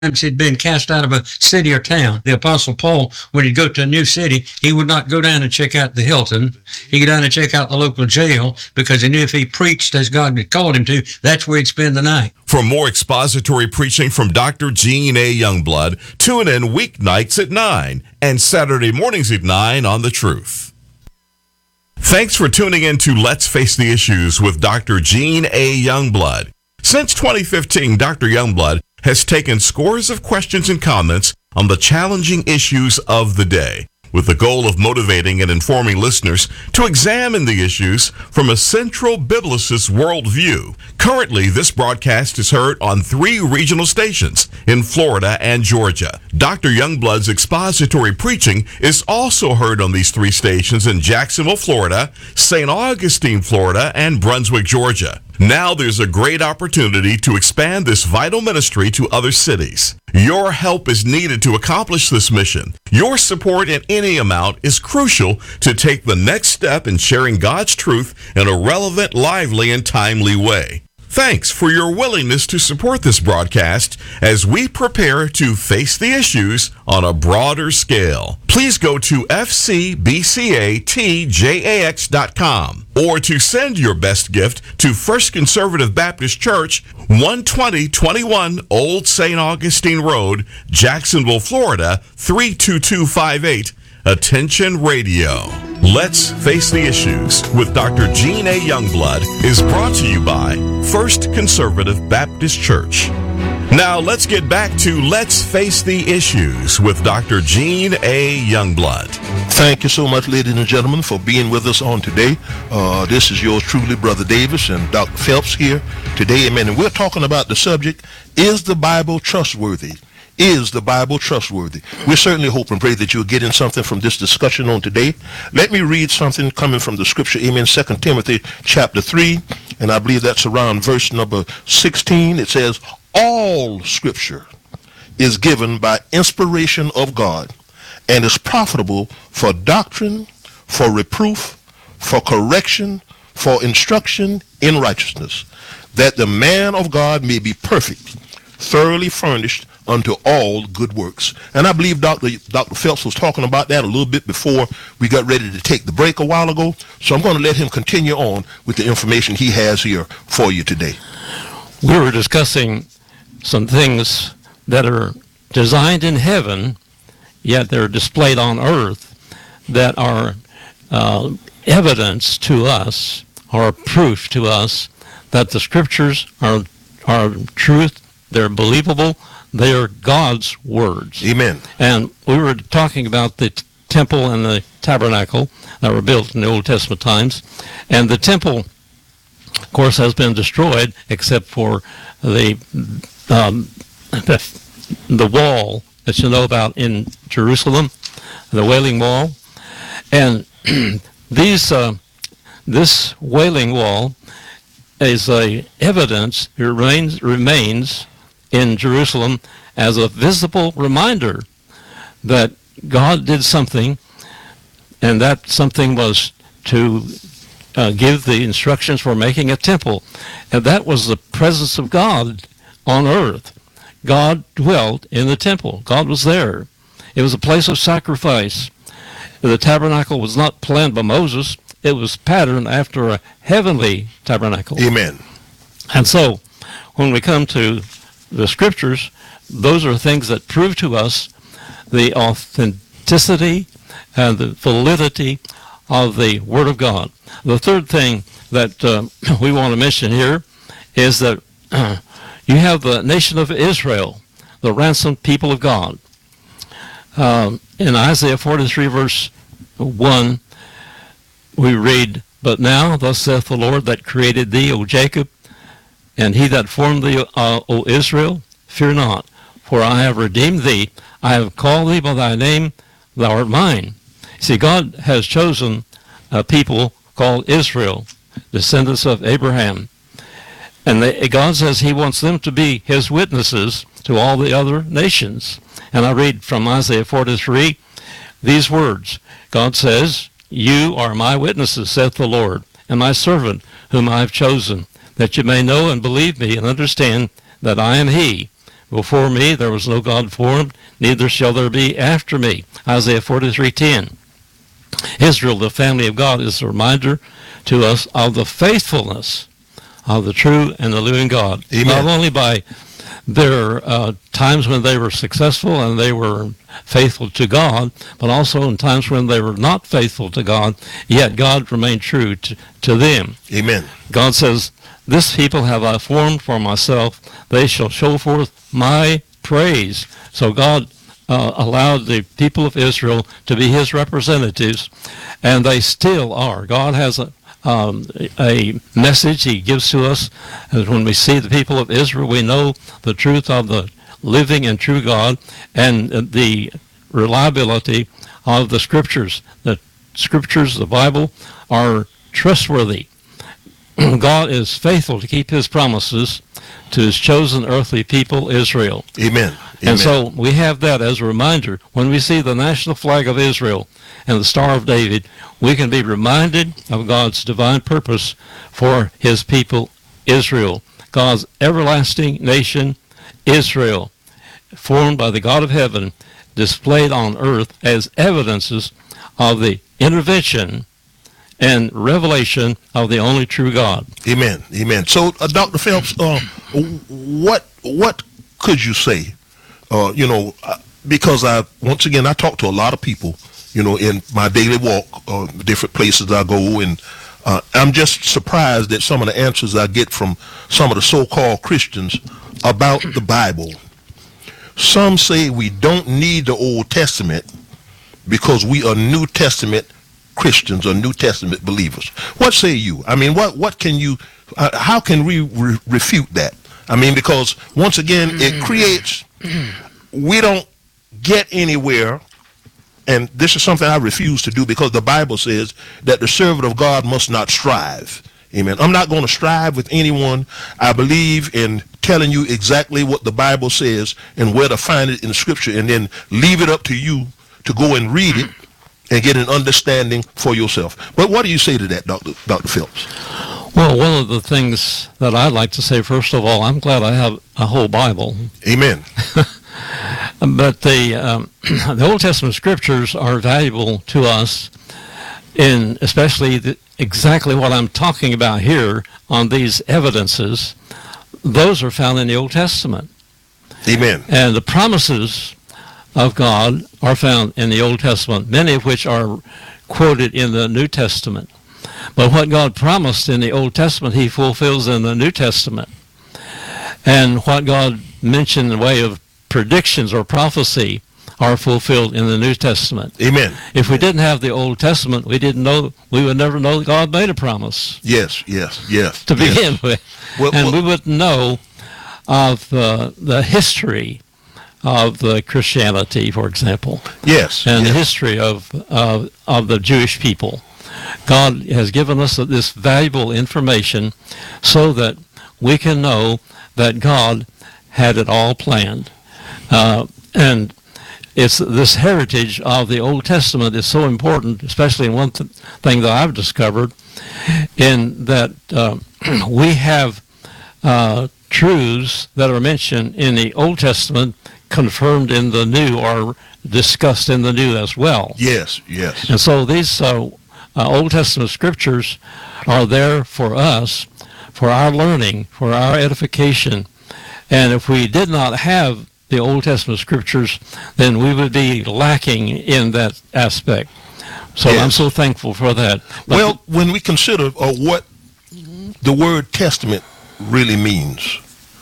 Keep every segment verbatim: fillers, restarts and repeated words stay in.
he'd been cast out of a city or town. The Apostle Paul, when he'd go to a new city, he would not go down and check out the Hilton. He'd go down and check out the local jail because he knew if he preached as God had called him to, that's where he'd spend the night. For more expository preaching from Doctor Gene A. Youngblood, tune in weeknights at nine and Saturday mornings at nine on The Truth. Thanks for tuning in to Let's Face the Issues with Doctor Gene A. Youngblood. Since twenty fifteen, Doctor Youngblood has taken scores of questions and comments on the challenging issues of the day, with the goal of motivating and informing listeners to examine the issues from a central biblicist worldview. Currently, this broadcast is heard on three regional stations in Florida and Georgia. Doctor Youngblood's expository preaching is also heard on these three stations in Jacksonville, Florida, Saint Augustine, Florida, and Brunswick, Georgia. Now there's a great opportunity to expand this vital ministry to other cities. Your help is needed to accomplish this mission. Your support in any amount is crucial to take the next step in sharing God's truth in a relevant, lively, and timely way. Thanks for your willingness to support this broadcast as we prepare to face the issues on a broader scale. Please go to f c b c a t j a x dot com or to send your best gift to First Conservative Baptist Church, one twenty twenty-one Old Saint Augustine Road, Jacksonville, Florida, three two two five eight. Attention Radio. Let's Face the Issues with Doctor Gene A. Youngblood is brought to you by First Conservative Baptist Church. Now let's get back to Let's Face the Issues with Doctor Gene A. Youngblood. Thank you so much, ladies and gentlemen, for being with us on today. Uh, this is yours truly, Brother Davis and Doctor Phelps here today. Amen. And we're talking about the subject, is the Bible trustworthy? Is the Bible trustworthy? We certainly hope and pray that you're getting something from this discussion on today. Let me read something coming from the scripture, amen, Second Timothy chapter three, and I believe that's around verse number sixteen. It says, all scripture is given by inspiration of God and is profitable for doctrine, for reproof, for correction, for instruction in righteousness, that the man of God may be perfect, thoroughly furnished unto all good works. And I believe Doctor Doctor Phelps was talking about that a little bit before we got ready to take the break a while ago. So I'm going to let him continue on with the information he has here for you today. We were discussing some things that are designed in heaven, yet they're displayed on earth, that are uh, evidence to us, or proof to us, that the scriptures are, are truth, they're believable, they are God's words. Amen. And we were talking about the t- temple and the tabernacle that were built in the Old Testament times. And the temple, of course, has been destroyed except for the um, the wall that you know about in Jerusalem, the Wailing Wall. And these uh, this Wailing Wall is a evidence, it remains remains in Jerusalem as a visible reminder that God did something, and that something was to uh, give the instructions for making a temple. And that was the presence of God on earth. God dwelt in the temple. God was there. It was a place of sacrifice. The tabernacle was not planned by Moses. It was patterned after a heavenly tabernacle. Amen. And so, when we come to the scriptures, those are things that prove to us the authenticity and the validity of the Word of God. The third thing that uh, we want to mention here is that uh, you have the nation of Israel, the ransomed people of God. Um, in Isaiah forty-three, verse one, we read, but now, thus saith the Lord that created thee, O Jacob, and he that formed thee, uh, O Israel, fear not, for I have redeemed thee. I have called thee by thy name, thou art mine. See, God has chosen a people called Israel, descendants of Abraham. And they, God says he wants them to be his witnesses to all the other nations. And I read from Isaiah forty-three these words. God says, you are my witnesses, saith the Lord, and my servant whom I have chosen, that you may know and believe me and understand that I am he. Before me there was no God formed, neither shall there be after me. Isaiah forty-three ten. Israel, the family of God, is a reminder to us of the faithfulness of the true and the living God. Amen. Not only by their uh, times when they were successful and they were faithful to God, but also in times when they were not faithful to God, yet God remained true to, to them. Amen. God says, this people have I formed for myself. They shall show forth my praise. So God uh, allowed the people of Israel to be his representatives, and they still are. God has a, um, a message he gives to us. And when we see the people of Israel, we know the truth of the living and true God and the reliability of the Scriptures. The Scriptures, the Bible, are trustworthy. God is faithful to keep his promises to his chosen earthly people, Israel. Amen. Amen. And so we have that as a reminder. When we see the national flag of Israel and the Star of David, we can be reminded of God's divine purpose for his people, Israel. God's everlasting nation, Israel, formed by the God of heaven, displayed on earth as evidences of the intervention and revelation of the only true God. Amen. Amen. So, uh, Doctor Phelps, uh, what what could you say? Uh, you know, uh, because I once again I talk to a lot of people. You know, in my daily walk, uh, different places I go, and uh, I'm just surprised at some of the answers I get from some of the so-called Christians about the Bible. Some say we don't need the Old Testament because we are New Testament Christians or New Testament believers. What say you? I mean, what what can you? Uh, how can we re- refute that? I mean, because once again, it creates. We don't get anywhere, and this is something I refuse to do because the Bible says that the servant of God must not strive. Amen. I'm not going to strive with anyone. I believe in telling you exactly what the Bible says and where to find it in Scripture, and then leave it up to you to go and read it and get an understanding for yourself. But what do you say to that, Doctor Doctor Phelps? Well, one of the things that I'd like to say, first of all, I'm glad I have a whole Bible. Amen. But the um, the Old Testament Scriptures are valuable to us in especially the, exactly what I'm talking about here on these evidences. Those are found in the Old Testament. Amen. And the promises of God are found in the Old Testament, many of which are quoted in the New Testament. But what God promised in the Old Testament, he fulfills in the New Testament. And what God mentioned in the way of predictions or prophecy are fulfilled in the New Testament. Amen. If we didn't have the Old Testament, we didn't know, we would never know that God made a promise. Yes, yes, yes. To yes. begin with. Well, and well, we wouldn't know of uh, the history of the Christianity, for example. Yes. And yes. the history of, uh, of the Jewish people. God has given us this valuable information so that we can know that God had it all planned. Uh, and it's this heritage of the Old Testament is so important, especially in one th- thing that I've discovered, in that uh, we have uh, truths that are mentioned in the Old Testament confirmed in the New or discussed in the New as well. Yes, yes. And so these uh, uh, Old Testament Scriptures are there for us, for our learning, for our edification. And if we did not have the Old Testament Scriptures, then we would be lacking in that aspect. So Yes. I'm so thankful for that. But Well, when we consider uh, what the word testament really means,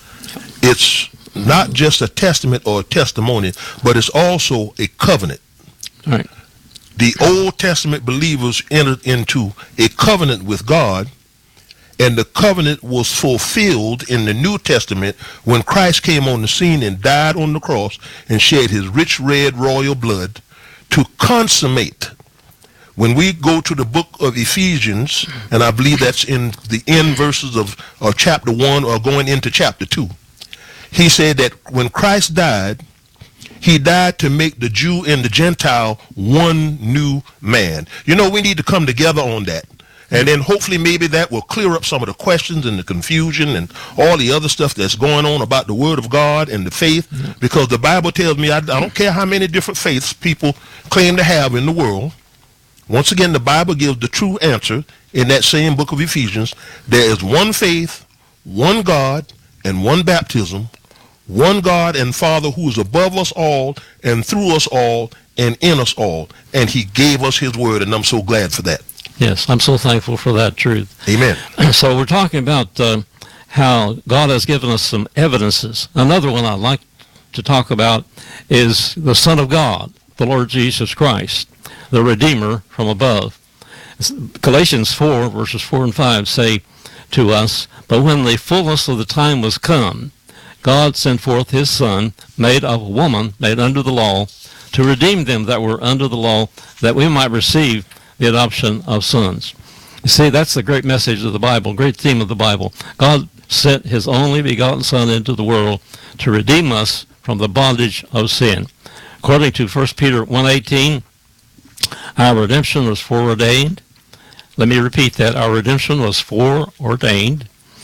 it's not just a testament or a testimony, but it's also a covenant. all right. The Old Testament believers entered into a covenant with God, and the covenant was fulfilled in the New Testament when Christ came on the scene and died on the cross and shed his rich red royal blood to consummate. When we go to the book of Ephesians, and I believe that's in the end verses of, of chapter one or going into chapter two, he said that when Christ died, he died to make the Jew and the Gentile one new man. You know, we need to come together on that. And then hopefully maybe that will clear up some of the questions and the confusion and all the other stuff that's going on about the Word of God and the faith. Because the Bible tells me, I, I don't care how many different faiths people claim to have in the world. Once again, the Bible gives the true answer in that same book of Ephesians. There is one faith, one God, and one baptism, one God and Father who is above us all and through us all and in us all. And he gave us his word, and I'm so glad for that. Yes, I'm so thankful for that truth. Amen. So we're talking about uh, how God has given us some evidences. Another one I'd like to talk about is the Son of God, the Lord Jesus Christ, the Redeemer from above. Galatians four, verses four and five say to us, "But when the fullness of the time was come, God sent forth his Son, made of a woman, made under the law, to redeem them that were under the law, that we might receive the adoption of sons." You see, that's the great message of the Bible, great theme of the Bible. God sent his only begotten Son into the world to redeem us from the bondage of sin. According to First Peter one eighteen, our redemption was foreordained. Let me repeat that. Our redemption was foreordained.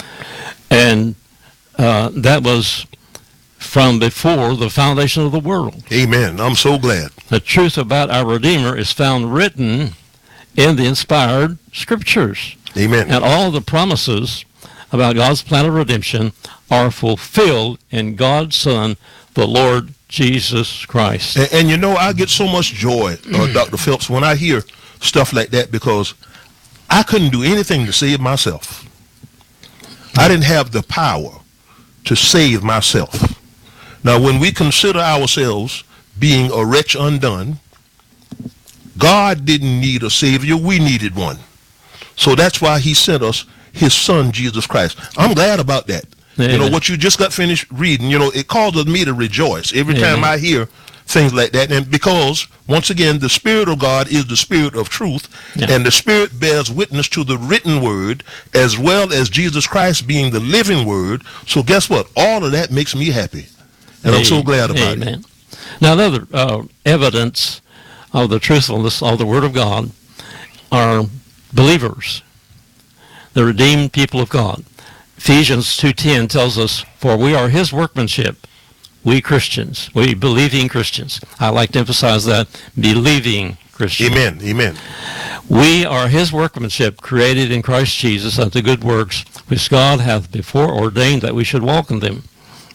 And uh, that was from before the foundation of the world. Amen. I'm so glad. The truth about our Redeemer is found written in the inspired Scriptures. Amen. And all the promises about God's plan of redemption are fulfilled in God's Son, the Lord Jesus Christ. And, and you know, I get so much joy, uh, Doctor Phelps, when I hear stuff like that, because I couldn't do anything to save myself. I didn't have the power to save myself. Now, when we consider ourselves being a wretch undone, God didn't need a Savior. We needed one. So that's why he sent us his Son, Jesus Christ. I'm glad about that. Amen. You know, what you just got finished reading, you know, it causes me to rejoice every time Amen. I hear things like that. And because, once again, the Spirit of God is the Spirit of truth, Yeah. and the Spirit bears witness to the written word, as well as Jesus Christ being the living word. So guess what? All of that makes me happy. And I'm so glad about it. Amen. Now, another uh, evidence of the truthfulness of the Word of God are believers, the redeemed people of God. Ephesians two ten tells us, "For we are his workmanship," we Christians, we believing Christians. I like to emphasize that, believing Christians. Amen. Amen. We are his workmanship, created in Christ Jesus unto good works, which God hath before ordained that we should walk in them.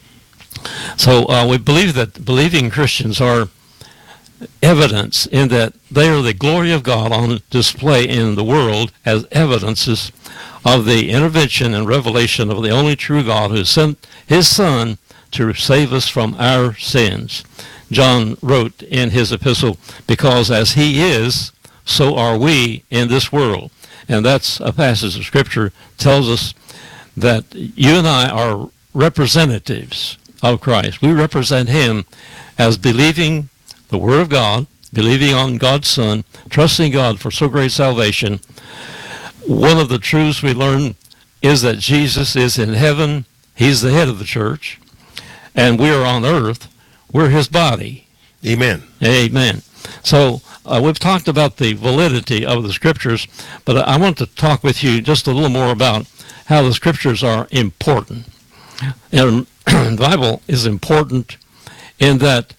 So uh, we believe that believing Christians are evidence in that they are the glory of God on display in the world as evidences of the intervention and revelation of the only true God who sent his Son to save us from our sins. John wrote in his epistle, "Because as he is, so are we in this world." And that's a passage of Scripture tells us that you and I are representatives of Christ. We represent him as believing the Word of God, believing on God's Son, trusting God for so great salvation. One of the truths we learn is that Jesus is in heaven. He's the head of the church. And we are on earth. We're his body. Amen. Amen. So uh, we've talked about the validity of the Scriptures, but I want to talk with you just a little more about how the Scriptures are important. And the Bible is important in that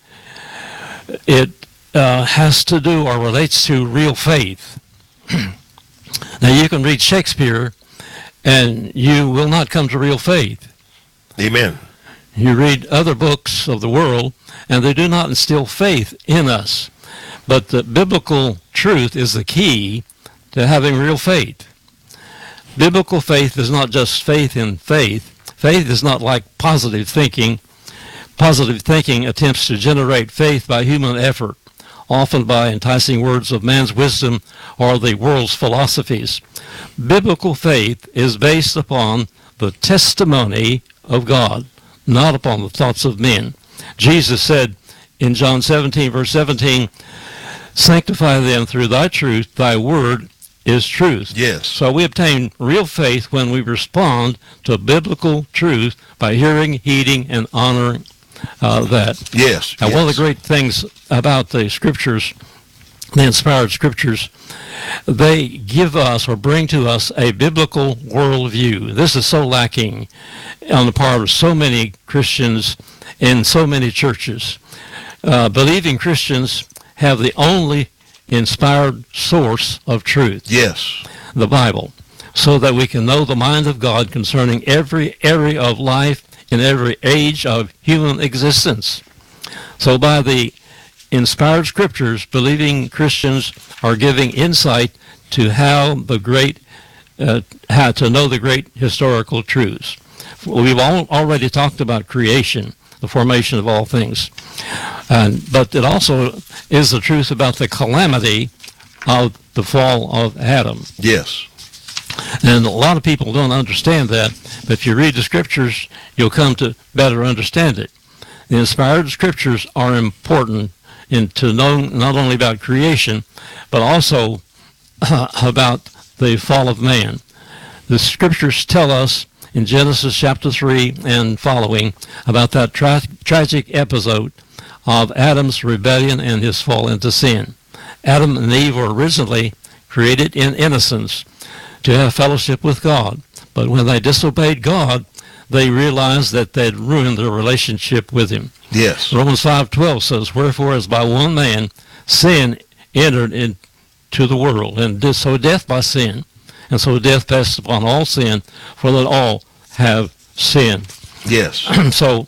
it uh, has to do or relates to real faith. Now, you can read Shakespeare, and you will not come to real faith. Amen. You read other books of the world, and they do not instill faith in us. But the biblical truth is the key to having real faith. Biblical faith is not just faith in faith. Faith is not like positive thinking. Positive thinking attempts to generate faith by human effort, often by enticing words of man's wisdom or the world's philosophies. Biblical faith is based upon the testimony of God, not upon the thoughts of men. Jesus said in John seventeen, verse seventeen, "Sanctify them through thy truth, thy word is truth." Yes. So we obtain real faith when we respond to biblical truth by hearing, heeding, and honoring uh, that. Yes. Now, yes. one of the great things about the Scriptures the inspired scriptures, they give us or bring to us a biblical worldview. This is so lacking on the part of so many Christians in so many churches. Uh, believing Christians have the only inspired source of truth, Yes. the Bible, so that we can know the mind of God concerning every area of life in every age of human existence. So by the inspired scriptures, believing Christians are giving insight to how the great, uh, how to know the great historical truths. We've all already talked about creation, the formation of all things, and but it also is the truth about the calamity of the fall of Adam. Yes. And a lot of people don't understand that, but if you read the scriptures, you'll come to better understand it. The inspired scriptures are important in to know not only about creation, but also uh, about the fall of man. The scriptures tell us in Genesis chapter three and following about that tra- tragic episode of Adam's rebellion and his fall into sin. Adam and Eve were originally created in innocence to have fellowship with God, but when they disobeyed God, they realized that they'd ruined their relationship with him. Yes. Romans five twelve says, "Wherefore as by one man sin entered into the world, and did so death by sin, and so death passed upon all sin, for that all have sinned." Yes. So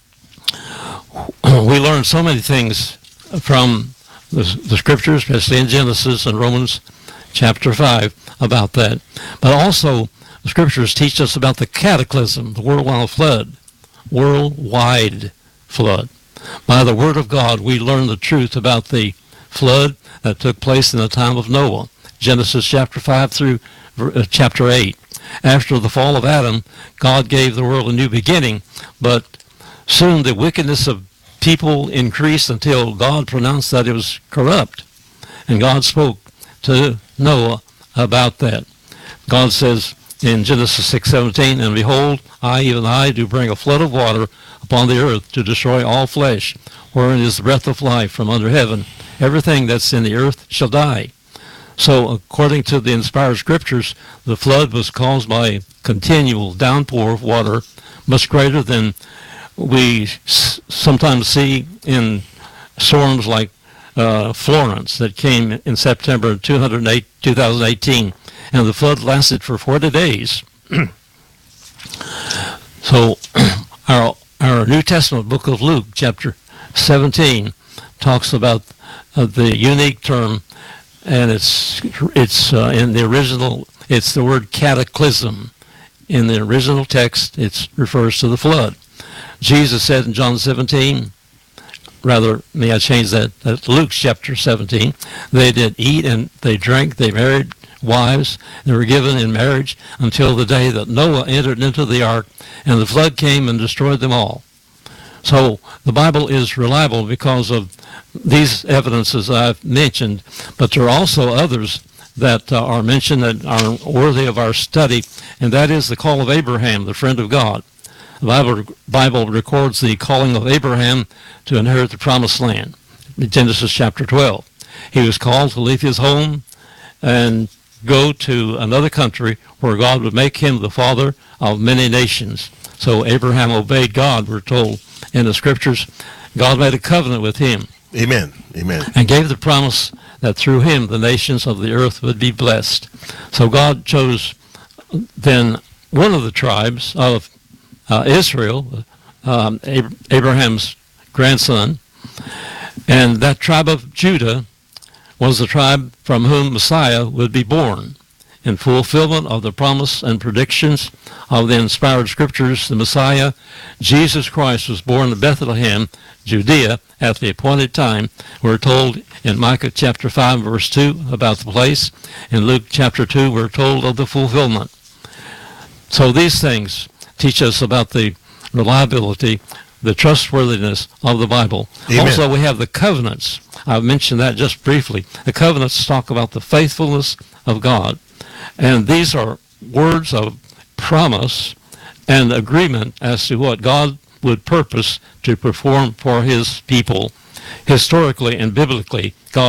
we learn so many things from the, the scriptures, especially in Genesis and Romans chapter five, about that. But also the scriptures teach us about the cataclysm, the worldwide flood, worldwide flood. By the word of God, we learn the truth about the flood that took place in the time of Noah, Genesis chapter five through uh, chapter eight. After the fall of Adam, God gave the world a new beginning, but soon the wickedness of people increased until God pronounced that it was corrupt. And God spoke to Noah about that. God says in Genesis six seventeen, "And behold, I, even I, do bring a flood of water upon the earth to destroy all flesh, wherein is the breath of life from under heaven. Everything that's in the earth shall die." So according to the inspired scriptures, the flood was caused by a continual downpour of water, much greater than we s- sometimes see in storms like uh, Florence that came in September two thousand eighteen, and the flood lasted for forty days. So our our New Testament book of Luke, chapter seventeen, talks about uh, the unique term, and it's it's uh, in the original. It's the word cataclysm. In the original text, it refers to the flood. Jesus said in John seventeen, rather, may I change that? That's Luke chapter seventeen. They did eat and they drank. They married wives. They were given in marriage until the day that Noah entered into the ark, and the flood came and destroyed them all. So the Bible is reliable because of these evidences I've mentioned, but there are also others that uh, are mentioned that are worthy of our study, and that is the call of Abraham, the friend of God. The Bible, Bible records the calling of Abraham to inherit the promised land, in Genesis chapter twelve. He was called to leave his home and go to another country where God would make him the father of many nations. So Abraham obeyed God, we're told in the scriptures. God made a covenant with him. Amen. Amen. And gave the promise that through him the nations of the earth would be blessed. So God chose then one of the tribes of uh, Israel, um, Ab- Abraham's grandson, and that tribe of Judah was the tribe from whom Messiah would be born. In fulfillment of the promise and predictions of the inspired scriptures, the Messiah, Jesus Christ, was born in Bethlehem, Judea, at the appointed time. We're told in Micah chapter five, verse two, about the place. In Luke chapter two, we're told of the fulfillment. So these things teach us about the reliability, the trustworthiness of the Bible. Amen. Also, we have the covenants. I've mentioned that just briefly. The covenants talk about the faithfulness of God. And these are words of promise and agreement as to what God would purpose to perform for his people. Historically and biblically, God's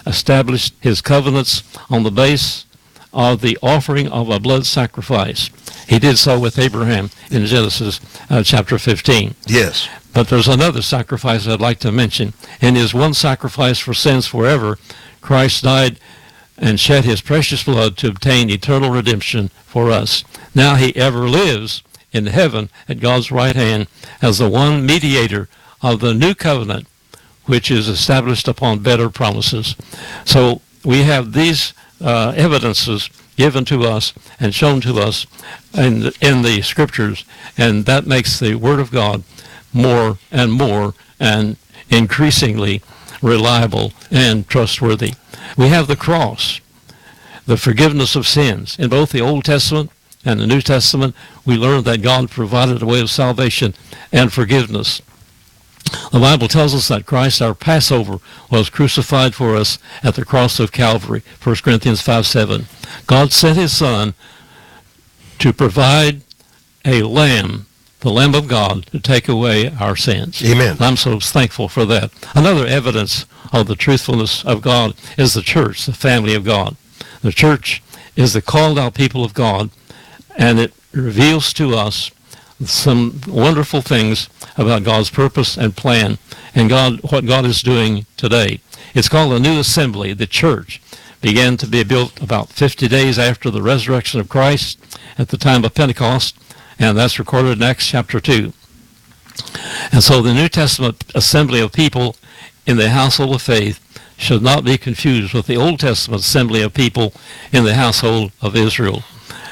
established his covenants on the base of the offering of a blood sacrifice. He did so with Abraham in Genesis uh, chapter fifteen. Yes. But there's another sacrifice I'd like to mention. In his one sacrifice for sins forever, Christ died and shed his precious blood to obtain eternal redemption for us. Now he ever lives in heaven at God's right hand as the one mediator of the new covenant, which is established upon better promises. So we have these uh, evidences given to us and shown to us in, in the scriptures, and that makes the Word of God more and more and increasingly reliable and trustworthy. We have the cross, the forgiveness of sins. In both the Old Testament and the New Testament, we learn that God provided a way of salvation and forgiveness. The Bible tells us that Christ, our Passover, was crucified for us at the cross of Calvary, First Corinthians five seven. God sent his Son to provide a lamb, the Lamb of God, to take away our sins. Amen. I'm so thankful for that. Another evidence of the truthfulness of God is the church, the family of God. The church is the called out people of God, and it reveals to us some wonderful things about God's purpose and plan and God, what God is doing today. It's called the New Assembly. The church began to be built about fifty days after the resurrection of Christ at the time of Pentecost, and that's recorded in Acts chapter two. And so the New Testament assembly of people in the household of faith should not be confused with the Old Testament assembly of people in the household of Israel.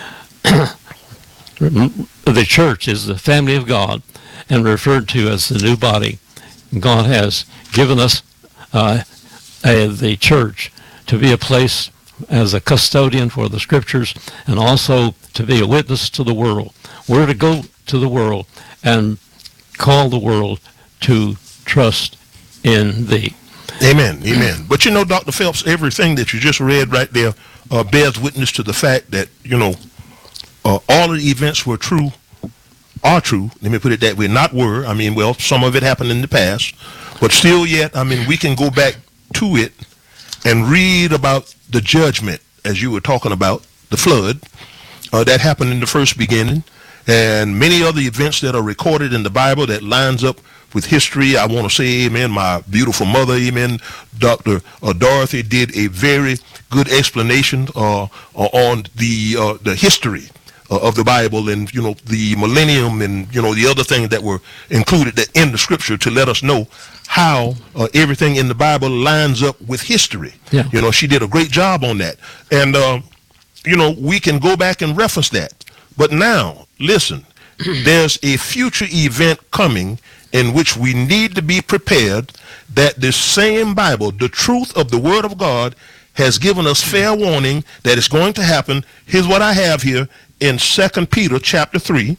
The church is the family of God and referred to as the new body. God has given us uh, a, the church to be a place as a custodian for the scriptures and also to be a witness to the world. We're to go to the world and call the world to trust in thee. Amen. Amen. But you know, Doctor Phelps, everything that you just read right there uh, bears witness to the fact that, you know, uh, all of the events were true, are true. Let me put it that way. Not were. I mean, well, some of it happened in the past. But still yet, I mean, we can go back to it and read about the judgment, as you were talking about, the flood, uh, that happened in the first beginning, and many other events that are recorded in the Bible that lines up with history. I want to say, amen, my beautiful mother, amen, Doctor Uh, Dorothy did a very good explanation uh, on the uh, the history uh, of the Bible and, you know, the millennium and, you know, the other things that were included that in the scripture to let us know how uh, everything in the Bible lines up with history. Yeah. You know, she did a great job on that. And, uh, you know, we can go back and reference that. But now, listen, there's a future event coming in which we need to be prepared that the same Bible, the truth of the Word of God, has given us fair warning that it's going to happen. Here's what I have here in Second Peter chapter three.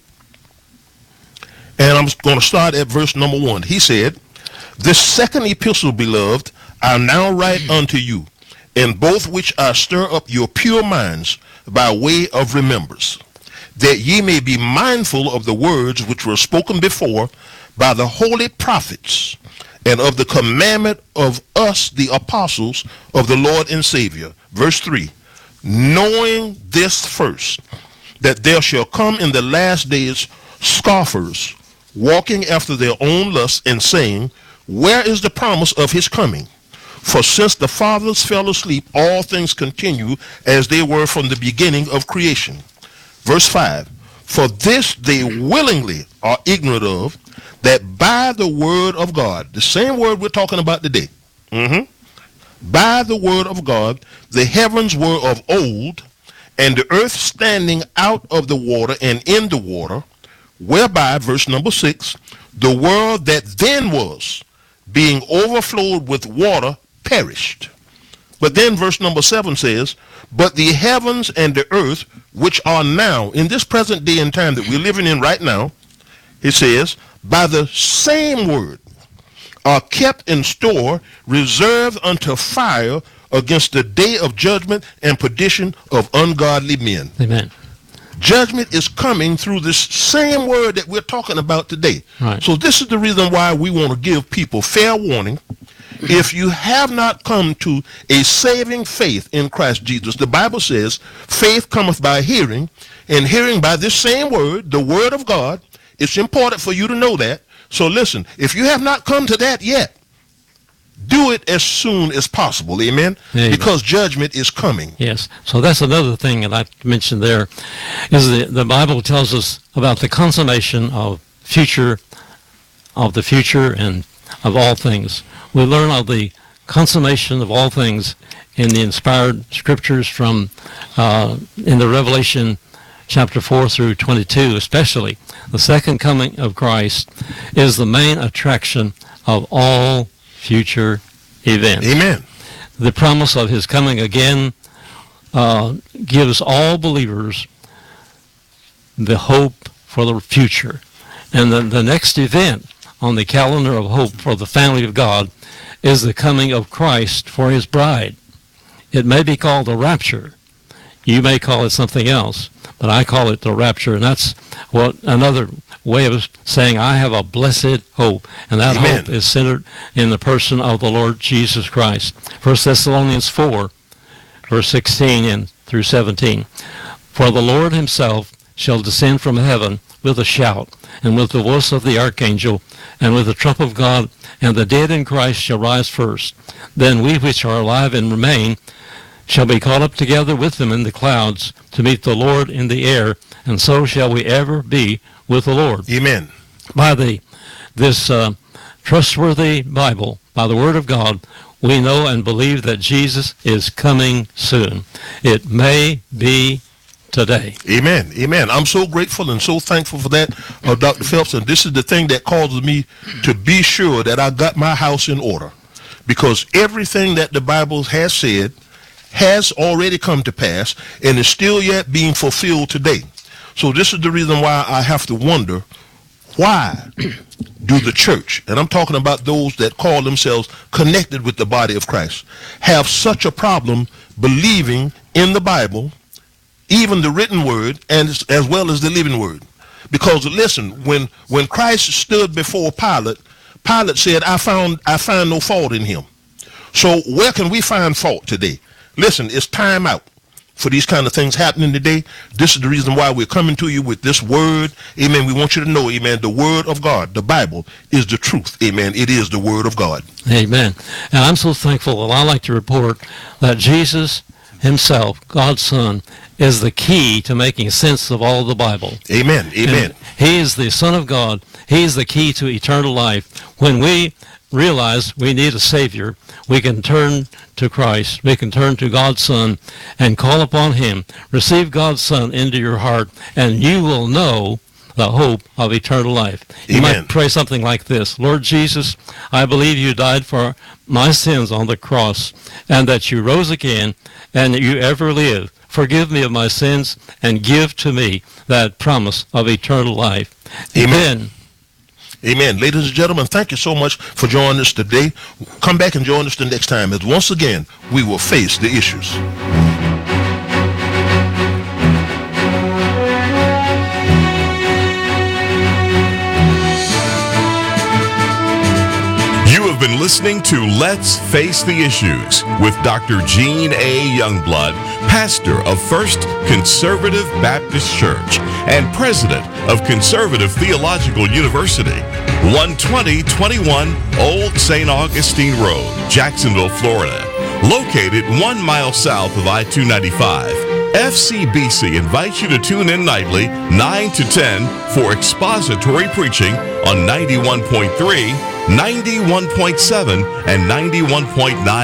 And I'm going to start at verse number one. He said, "This second epistle, beloved, I now write unto you, in both which I stir up your pure minds by way of remembrance, that ye may be mindful of the words which were spoken before by the holy prophets, and of the commandment of us, the apostles of the Lord and Savior." Verse three, "Knowing this first, that there shall come in the last days scoffers, walking after their own lusts, and saying, Where is the promise of his coming? For since the fathers fell asleep, all things continue as they were from the beginning of creation." Verse five, "For this they willingly are ignorant of, that by the word of God," the same word we're talking about today, mm-hmm, "by the word of God, the heavens were of old, and the earth standing out of the water and in the water, whereby," verse number six, "the world that then was, being overflowed with water, perished." But then verse number seven says, "But the heavens and the earth, which are now," in this present day and time that we're living in right now, it says, "by the same word are kept in store, reserved unto fire against the day of judgment and perdition of ungodly men." Amen. Judgment is coming through this same word that we're talking about today. Right. So this is the reason why we want to give people fair warning. If you have not come to a saving faith in Christ Jesus, the Bible says, faith cometh by hearing, and hearing by this same word, the word of God. It's important for you to know that. So listen, if you have not come to that yet, do it as soon as possible, amen? Amen. Because judgment is coming. Yes. So that's another thing that I mentioned there, is the, the Bible tells us about the consummation of future, of the future and of all things. We learn of the consummation of all things in the inspired scriptures from, uh, in the Revelation chapter four through twenty-two especially. The second coming of Christ is the main attraction of all future events. Amen. The promise of his coming again uh, gives all believers the hope for the future. And the, the next event on the calendar of hope for the family of God is the coming of Christ for his bride. It may be called the rapture. You may call it something else, but I call it the rapture, and that's what another way of saying I have a blessed hope, and that Amen. Hope is centered in the person of the Lord Jesus Christ. First Thessalonians four, verse sixteen and through seventeen. For the Lord himself shall descend from heaven with a shout, and with the voice of the archangel, and with the trump of God, and the dead in Christ shall rise first. Then we which are alive and remain shall be caught up together with them in the clouds to meet the Lord in the air, and so shall we ever be with the Lord. Amen. By the this uh, trustworthy Bible, by the Word of God, we know and believe that Jesus is coming soon. It may be today. Amen. Amen. I'm so grateful and so thankful for that, uh, Doctor Phelps. And this is the thing that causes me to be sure that I got my house in order. Because everything that the Bible has said has already come to pass and is still yet being fulfilled today. So this is the reason why I have to wonder, why do the church, and I'm talking about those that call themselves connected with the body of Christ, have such a problem believing in the Bible, even the written word, and as, as well as the living word? Because listen, when when Christ stood before Pilate, Pilate said, I found I find no fault in him. So where can we find fault today? Listen, it's time out for these kind of things happening today. This is the reason why we're coming to you with this word. Amen. We want you to know, amen, the word of God, the Bible, is the truth. Amen. It is the word of God. Amen. And I'm so thankful, and I like to report that Jesus himself, God's Son, is the key to making sense of all the Bible. Amen. Amen. And he is the Son of God. He is the key to eternal life. When we realize we need a Savior, we can turn to Christ. We can turn to God's Son and call upon him. Receive God's Son into your heart, and you will know the hope of eternal life. You Amen. might pray something like this: Lord Jesus, I believe you died for my sins on the cross, and that you rose again, and that you ever live. Forgive me of my sins, and give to me that promise of eternal life. Amen. Amen. Amen. Ladies and gentlemen, thank you so much for joining us today. Come back and join us the next time, as once again, we will face the issues. You have been listening to Let's Face the Issues with Doctor Gene A. Youngblood, pastor of First Conservative Baptist Church and president of Conservative Theological University, one twenty twenty-one Old Saint Augustine Road, Jacksonville, Florida. Located one mile south of I two ninety-five, F C B C invites you to tune in nightly, nine to ten, for expository preaching on ninety-one point three, ninety-one point seven, and ninety-one point nine